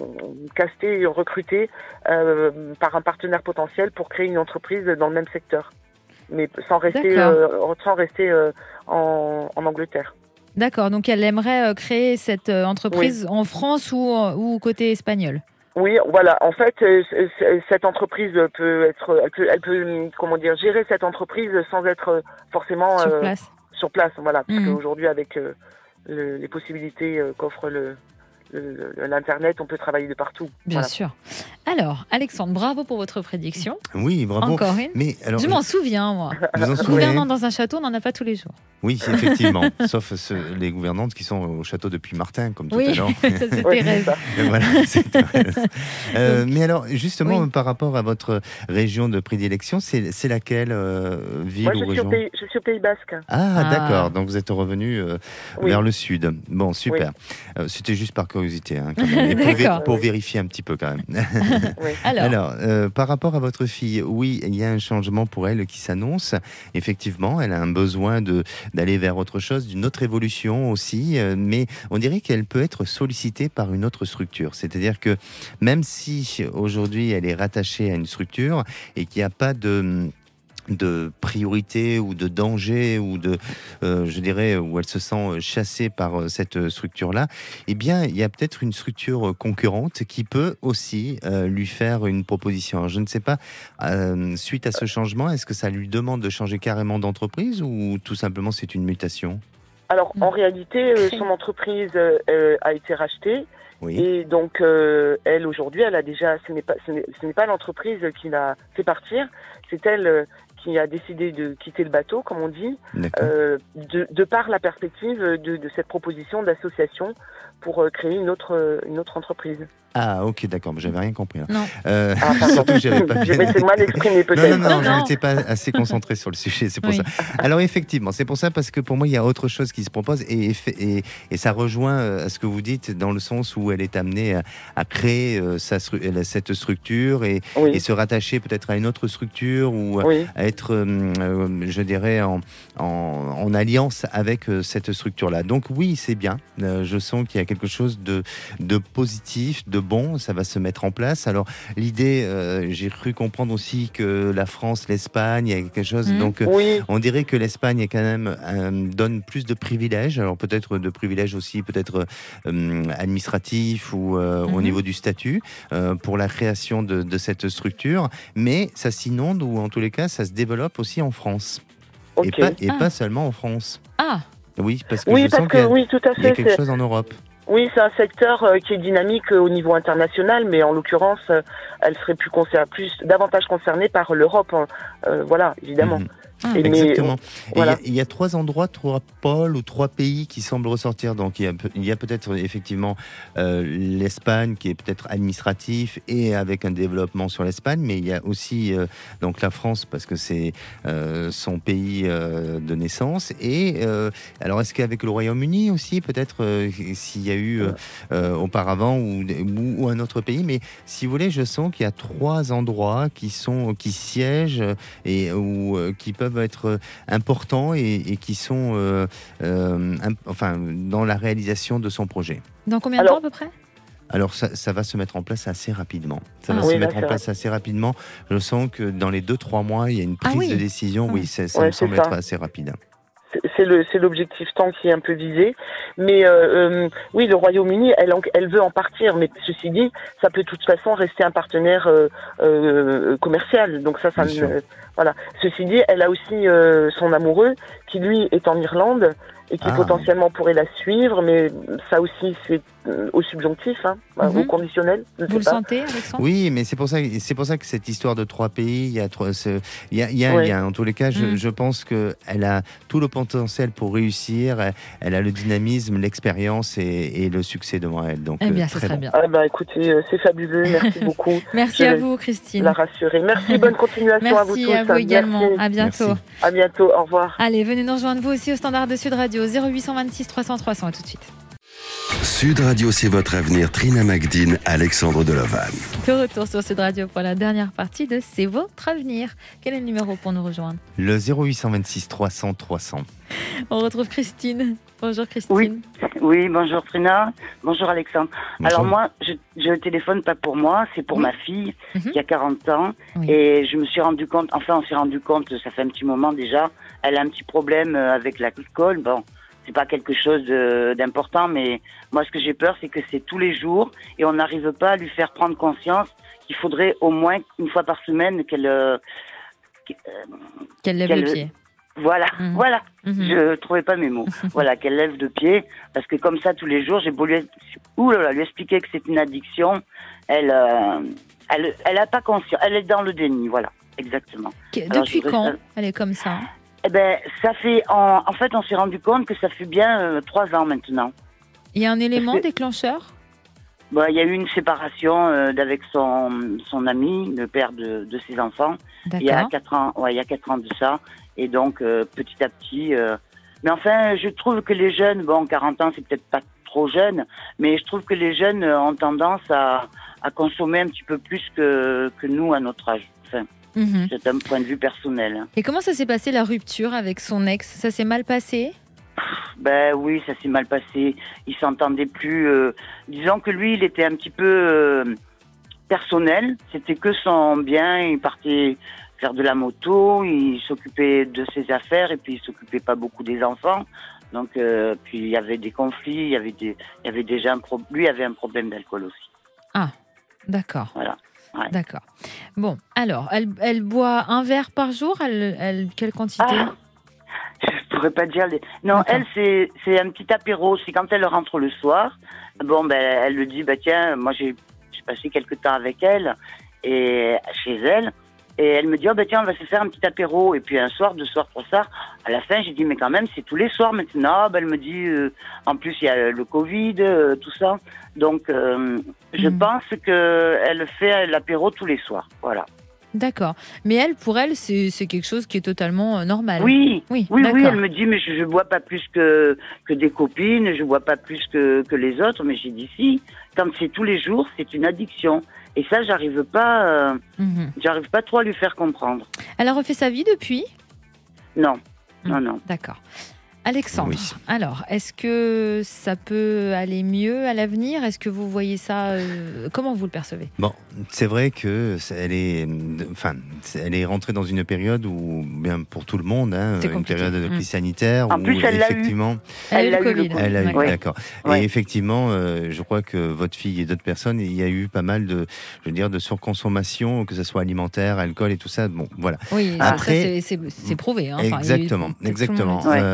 castée, recrutée euh, par un partenaire potentiel pour créer une entreprise dans le même secteur, mais sans rester, euh, sans rester euh, en, en Angleterre. D'accord, donc elle aimerait créer cette entreprise oui. en France ou, ou côté espagnol ? Oui, voilà. En fait, cette entreprise peut être, elle peut, elle peut comment dire, gérer cette entreprise sans être forcément sur euh, place. Sur place, voilà. Parce mmh. qu'aujourd'hui, avec euh, le, les possibilités euh, qu'offre le, le, l'internet, on peut travailler de partout. Bien voilà. sûr. Alors, Alexandre, bravo pour votre prédiction. Oui, bravo. Encore une. Mais alors, je m'en souviens, moi. Vous en souvenez ? Gouvernant dans un château, on n'en a pas tous les jours. Oui, effectivement. Sauf ce, les gouvernantes qui sont au château depuis Martin, comme tout oui, à l'heure. ça, c'est Thérèse. Voilà, c'est Thérèse. Euh, mais alors, justement, oui. par rapport à votre région de prédilection, c'est, c'est laquelle euh, ville Moi, ou je suis région au pays, je suis au Pays Basque. Ah, ah. d'accord. Donc, vous êtes revenu euh, oui. vers le sud. Bon, super. Oui. Euh, c'était juste par curiosité, hein, quand même. Et pour, vé- pour vérifier un petit peu, quand même. oui. Alors, alors euh, par rapport à votre fille, oui, il y a un changement pour elle qui s'annonce. Effectivement, elle a un besoin de d'aller vers autre chose, d'une autre évolution aussi, euh, mais on dirait qu'elle peut être sollicitée par une autre structure. C'est-à-dire que même si aujourd'hui elle est rattachée à une structure et qu'il n'y a pas de de priorité ou de danger ou de, euh, je dirais, où elle se sent chassée par cette structure-là, eh bien, il y a peut-être une structure concurrente qui peut aussi euh, lui faire une proposition. Alors, je ne sais pas, euh, suite à ce changement, est-ce que ça lui demande de changer carrément d'entreprise ou tout simplement c'est une mutation ? Alors, en réalité, euh, son entreprise euh, a été rachetée. Oui. Et donc, euh, elle, aujourd'hui, elle a déjà, ce n'est pas, ce n'est, ce n'est pas l'entreprise qui l'a fait partir, c'est elle euh, qui a décidé de quitter le bateau, comme on dit, euh, de, de par la perspective de, de cette proposition d'association pour euh, créer une autre, une autre entreprise. Ah, ok, d'accord, mais j'avais rien compris. Là. Non. Euh, ah, surtout que j'avais pas bien. C'est mal exprimé peut-être. Non, non, non, non. je n'étais pas assez concentré sur le sujet, c'est pour oui. ça. Alors effectivement, c'est pour ça parce que pour moi il y a autre chose qui se propose et, et, et ça rejoint à ce que vous dites dans le sens où elle est amenée à, à créer euh, sa, cette structure et, oui. et se rattacher peut-être à une autre structure ou oui. à être, euh, je dirais, en, en, en alliance avec euh, cette structure-là. Donc oui, c'est bien. Euh, je sens qu'il y a quelque chose de, de positif, de bon, ça va se mettre en place. Alors l'idée, euh, j'ai cru comprendre aussi que la France, l'Espagne, il y a quelque chose. Mmh. Donc oui. on dirait que l'Espagne est quand même euh, donne plus de privilèges. Alors peut-être de privilèges aussi, peut-être euh, administratifs ou euh, mmh. au niveau du statut euh, pour la création de, de cette structure. Mais ça s'inonde ou en tous les cas, ça se développe aussi en France okay. et pas et ah. pas seulement en France. Ah. Oui, parce que oui, je parce sens que, qu'il y a, oui, tout à fait, il y a quelque c'est... chose en Europe. Oui, c'est un secteur euh, qui est dynamique euh, au niveau international, mais en l'occurrence, euh, elle serait plus, concer- plus davantage concernée par l'Europe. Hein. Euh, voilà, évidemment. Mmh. Ah. Et Exactement. Mais, voilà. Il y, y a trois endroits, trois pôles ou trois pays qui semblent ressortir. Donc il y a, il y a peut-être effectivement euh, l'Espagne qui est peut-être administratif et avec un développement sur l'Espagne, mais il y a aussi euh, donc la France parce que c'est euh, son pays euh, de naissance. Et euh, alors est-ce qu'avec le Royaume-Uni aussi peut-être euh, s'il y a eu euh, euh, auparavant ou, ou, ou un autre pays, mais si vous voulez, je sens qu'il y a trois endroits qui sont qui siègent et ou euh, qui peuvent être importants et, et qui sont euh, euh, imp- enfin dans la réalisation de son projet. Dans combien de Alors, temps à peu près? Alors ça, ça va se mettre en place assez rapidement. Ça Ah. va Oui, se là, mettre en c'est place assez rapidement. Je sens que dans les deux trois mois, il y a une Ah prise oui. de décision. Ah. Oui, ça, ça Ouais, me c'est semble ça. être assez rapide. C'est- C'est le c'est l'objectif temps qui est un peu visé, mais euh, euh, oui, le Royaume-Uni, elle en- elle veut en partir, mais ceci dit, ça peut de toute façon rester un partenaire euh, euh, commercial. Donc ça, ça Bien sûr. ne- voilà. Ceci dit, elle a aussi euh, son amoureux qui lui est en Irlande et qui Ah. potentiellement pourrait la suivre, mais ça aussi c'est euh, au subjonctif, hein, Mhm. au conditionnel. Je ne Vous sais le pas. sentez, Alexandre? Oui, mais c'est pour ça, c'est pour ça que cette histoire de trois pays, il y a, trois, ce- il y a, il y a un Ouais. lien. En tous les cas, je, Mm. je pense qu'elle a tout le potentiel pour réussir. Elle, elle a le dynamisme, l'expérience et, et le succès devant elle. Donc, Eh bien, euh, ce très serait bon. bien. Ah bah écoutez, euh, c'est fabuleux, merci beaucoup. Merci Je à vais vous, Christine. La rassurer. Merci, bonne continuation à vous Merci tous. à vous également. Merci. À bientôt. Merci. À bientôt, au revoir. Allez, venez nous rejoindre vous aussi au standard de Sud Radio zéro huit cent vingt-six trois cents trois cents. À tout de suite. Sud Radio, c'est votre avenir. Trina Magdine, Alexandre Delavanne. De retour sur Sud Radio pour la dernière partie de C'est votre avenir. Quel est le numéro pour nous rejoindre? Le zéro huit cent vingt-six trois cents trois cents. On retrouve Christine. Bonjour Christine. Oui. Oui, bonjour Trina, bonjour Alexandre. Bonjour. Alors moi, je, je téléphone pas pour moi, c'est pour Oui. ma fille Mhm. qui a quarante ans. Oui. Et je me suis rendu compte, enfin on s'est rendu compte, ça fait un petit moment déjà, elle a un petit problème euh, avec l'alcool. Bon, c'est pas quelque chose de- d'important, mais moi ce que j'ai peur, c'est que c'est tous les jours et on n'arrive pas à lui faire prendre conscience qu'il faudrait au moins une fois par semaine qu'elle... euh, qu'elle- euh, Qu'elle lève qu'elle- le pied. voilà, Mhm. voilà. Mhm. Je trouvais pas mes mots. Voilà, qu'elle lève de pied, parce que comme ça tous les jours, j'ai beau lui, ouh là là, lui expliquer que c'est une addiction, elle, euh, elle, elle a pas conscience, elle est dans le déni, voilà, exactement. Que- Alors, Depuis je voudrais quand ça- elle est comme ça? Eh ben, ça fait, en, en fait, on s'est rendu compte que ça fait bien euh, trois ans maintenant. Il y a un élément Parce que- déclencheur? Bon, il y a eu une séparation euh, d'avec son, son ami, le père de, de ses enfants. Il y a D'accord. quatre ans, ouais, il y a quatre ans de ça. Et donc, euh, petit à petit. euh, Mais enfin, je trouve que les jeunes, bon, quarante ans, c'est peut-être pas trop jeune, mais je trouve que les jeunes euh, ont tendance à, à consommer un petit peu plus que, que nous à notre âge. Enfin, Mhm. c'est un point de vue personnel. hein. Et comment ça s'est passé la rupture avec son ex? Ça s'est mal passé? Ben oui, ça s'est mal passé. Il s'entendait plus. euh, Disons que lui, il était un petit peu euh, personnel. C'était que son bien. Il partait faire de la moto. Il s'occupait de ses affaires et puis il s'occupait pas beaucoup des enfants. Donc euh, puis il y avait des conflits. Il y avait des, il y avait déjà un pro... lui avait un problème d'alcool aussi. D'accord. Voilà. Ouais. D'accord. Bon, alors, elle, elle boit un verre par jour? Elle, elle, quelle quantité? Ah, je pourrais pas dire. Les... Non, D'accord. elle, c'est c'est un petit apéro. C'est quand elle rentre le soir. Bon, ben, elle le dit, bah tiens, moi j'ai j'ai passé quelques temps avec elle et chez elle. Et elle me dit, oh, bah tiens, on va se faire un petit apéro. Et puis un soir, deux soirs, trois soirs. À la fin, j'ai dit, mais quand même, c'est tous les soirs maintenant. Ben, elle me dit, euh, en plus, il y a le Covid, euh, tout ça. Donc, euh, je Mhm. pense qu'elle fait l'apéro tous les soirs. Voilà. D'accord. Mais elle, pour elle, c'est c'est quelque chose qui est totalement euh, normal. Oui, Oui, oui, d'accord. oui, elle me dit, mais je, je bois pas plus que, que des copines, je bois pas plus que, que les autres. Mais j'ai dit, si, quand c'est tous les jours, c'est une addiction. Et ça, j'arrive pas, euh, Mhm. j'arrive pas trop à lui faire comprendre. Elle a refait sa vie depuis? Non, Mhm. non, non. D'accord. Alexandre, Oui. alors, est-ce que ça peut aller mieux à l'avenir? Est-ce que vous voyez ça euh, comment vous le percevez? Bon, c'est vrai que c'est- elle est, enfin, c'est- elle est rentrée dans une période où, bien pour tout le monde, hein, C'est une compliqué. période de Mm. crise sanitaire En où plus, elle l'a eu. effectivement, Elle a eu Elle le a eu le Covid. Covid. elle a eu, Ouais. d'accord. Ouais. Et effectivement, euh, je crois que votre fille et d'autres personnes, il y a eu pas mal de, je veux dire, de surconsommation, que ce soit alimentaire, alcool et tout ça. Bon, voilà. Oui, ça, Après- c'est- c'est c'est prouvé. Hein. Enfin, il y a eu- Exactement, tout le monde exactement. le dit. Ouais. Euh,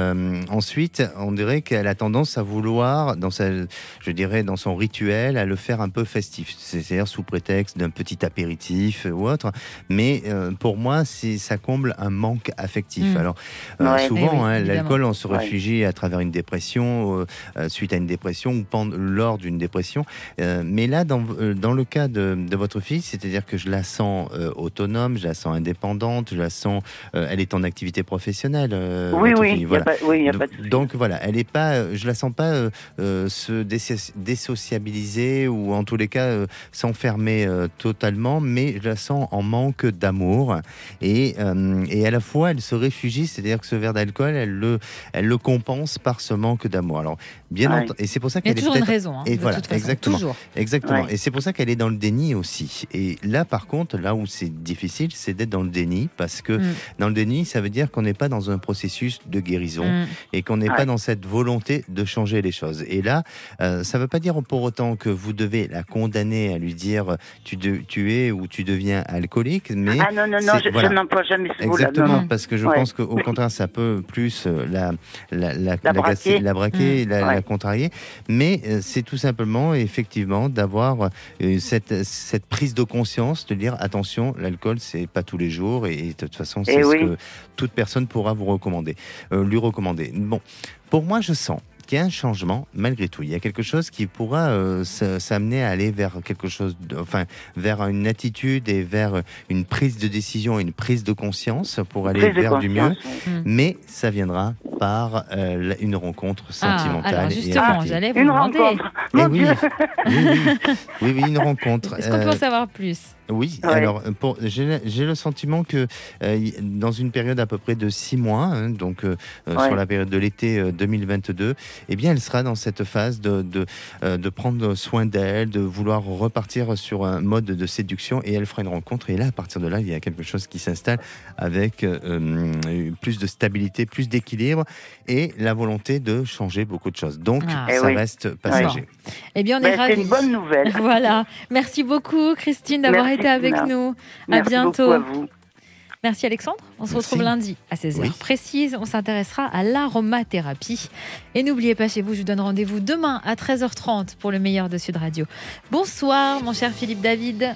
ensuite, on dirait qu'elle a tendance à vouloir, dans sa, je dirais, dans son rituel, à le faire un peu festif, c'est-à-dire sous prétexte d'un petit apéritif ou autre. Mais euh, pour moi, c'est, ça comble un manque affectif. Mmh. Alors, euh, ouais, souvent, oui, hein, l'alcool, on se réfugie ouais. à travers une dépression, euh, euh, suite à une dépression ou pendant, lors d'une dépression. Euh, mais là, dans, euh, dans le cas de, de votre fille, c'est-à-dire que je la sens euh, autonome, je la sens indépendante, je la sens, euh, elle est en activité professionnelle. Euh, oui, oui, il voilà. oui, y a donc, pas de souci. Donc voilà, elle est pas, euh, je la sens pas euh, euh, se dé- désociabiliser ou en tous les cas euh, s'enfermer euh, totalement, mais je la sens en manque d'amour et, euh, et à la fois elle se réfugie, c'est-à-dire que ce verre d'alcool, elle le, elle le compense par ce manque d'amour. Alors bien ouais. entendu, et c'est pour ça qu'elle est peut-être. Il y a toujours une raison. Hein, et de voilà, toute façon, exactement, toujours. exactement. Ouais. Et c'est pour ça qu'elle est dans le déni aussi. Et là, par contre, là où c'est difficile, c'est d'être dans le déni, parce que mm. dans le déni, ça veut dire qu'on n'est pas dans un processus de guérison mm. et qu'on n'est ouais. pas dans cette volonté de changer les choses. Et là, euh, ça ne veut pas dire pour autant que vous devez la condamner à lui dire tu, de, tu es ou tu deviens alcoolique, mais ah non non non, je, voilà. je n'emploie jamais ce mot-là. Exactement, non. parce que je ouais. pense qu'au contraire, ça peut plus la la la, la braquer, la, braquer, mmh. la, ouais. la contrarier, mais euh, c'est tout simplement effectivement d'avoir euh, cette cette prise de conscience, de dire attention, l'alcool c'est pas tous les jours et, et de toute façon c'est et ce oui. que toute personne pourra vous recommander, euh, lui recommander. Bon, pour moi je sens qu'il y a un changement malgré tout. Il y a quelque chose qui pourra euh, s'amener à aller vers quelque chose, de, enfin vers une attitude et vers une prise de décision, une prise de conscience pour aller vers du mieux. Oui. Mais ça viendra par euh, une rencontre sentimentale. Ah, alors justement, et j'allais vous une demander. rencontre. Eh oui, oui, oui, oui, oui, une rencontre. Est-ce qu'on peut en savoir plus ? Oui, ouais. alors pour, j'ai, j'ai le sentiment que euh, dans une période à peu près de six mois, hein, donc euh, ouais. sur la période de l'été euh, deux mille vingt-deux, eh bien elle sera dans cette phase de, de, euh, de prendre soin d'elle, de vouloir repartir sur un mode de séduction et elle fera une rencontre et là à partir de là il y a quelque chose qui s'installe avec euh, plus de stabilité, plus d'équilibre et la volonté de changer beaucoup de choses. Donc ah. ça oui. reste passager. Bon. Eh bien on est ben, ravis. C'est une bonne nouvelle. Voilà, merci beaucoup Christine d'avoir Merci. été avec nous. Merci à bientôt. À vous. Merci Alexandre. On se Merci. retrouve lundi à seize heures oui. précises. On s'intéressera à l'aromathérapie. Et n'oubliez pas chez vous, je vous donne rendez-vous demain à treize heures trente pour le meilleur de Sud Radio. Bonsoir mon cher Philippe David.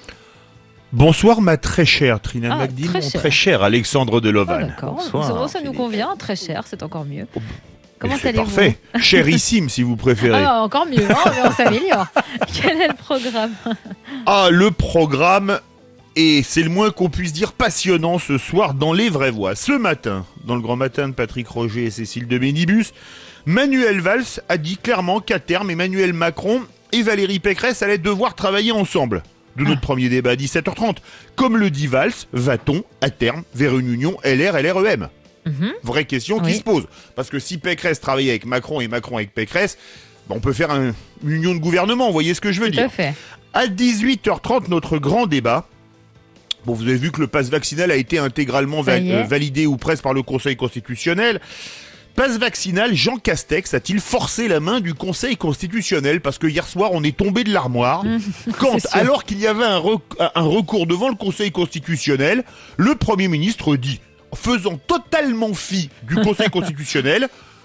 Bonsoir ma très chère Trina ah, Magdine, très mon cher. très cher Alexandre Delovan. Oh, d'accord, Bonsoir, ça, ça nous convient, très cher, c'est encore mieux. Oh, Comment c'est allez-vous ? parfait, chérissime si vous préférez. Ah, encore mieux, hein, mais on s'améliore. Quel est le programme ? Ah, le programme, et c'est le moins qu'on puisse dire passionnant ce soir dans Les Vraies Voix. Ce matin, dans le grand matin de Patrick Roger et Cécile de Bénibus, Manuel Valls a dit clairement qu'à terme, Emmanuel Macron et Valérie Pécresse allaient devoir travailler ensemble. De notre ah. premier débat à dix-sept heures trente. Comme le dit Valls, va-t-on à terme vers une union L R L R E M ? Mmh. Vraie question oui. qui se pose. Parce que si Pécresse travaillait avec Macron et Macron avec Pécresse, ben on peut faire un, une union de gouvernement, vous voyez ce que je veux Tout dire. À fait. À dix-huit heures trente, notre grand débat. Bon, vous avez vu que le pass vaccinal a été intégralement va- euh, validé ou presque par le Conseil constitutionnel. Passe vaccinal, Jean Castex a-t-il forcé la main du Conseil constitutionnel ? Parce que hier soir, on est tombé de l'armoire. Mmh, quand, alors qu'il y avait un, rec- un recours devant le Conseil constitutionnel, le Premier ministre dit, faisant totalement fi du Conseil constitutionnel,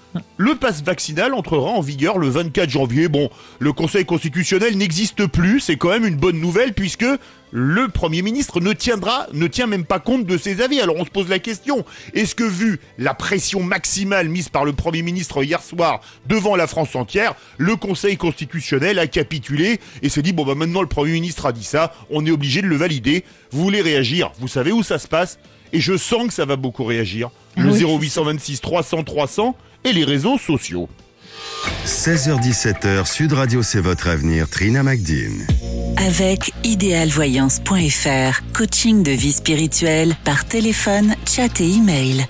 le pass vaccinal entrera en vigueur le vingt-quatre janvier. Bon, le Conseil constitutionnel n'existe plus, c'est quand même une bonne nouvelle puisque le Premier ministre ne tiendra, ne tient même pas compte de ses avis. Alors on se pose la question, est-ce que vu la pression maximale mise par le Premier ministre hier soir devant la France entière, le Conseil constitutionnel a capitulé et s'est dit bon bah maintenant le Premier ministre a dit ça, on est obligé de le valider. Vous voulez réagir, vous savez où ça se passe et je sens que ça va beaucoup réagir. Le oui. zéro huit cent vingt-six trois cents trois cents et les réseaux sociaux. seize heures dix-sept heures, Sud Radio, c'est votre avenir. Trina Magdine. Avec idéal voyance point f r, coaching de vie spirituelle par téléphone, chat et email.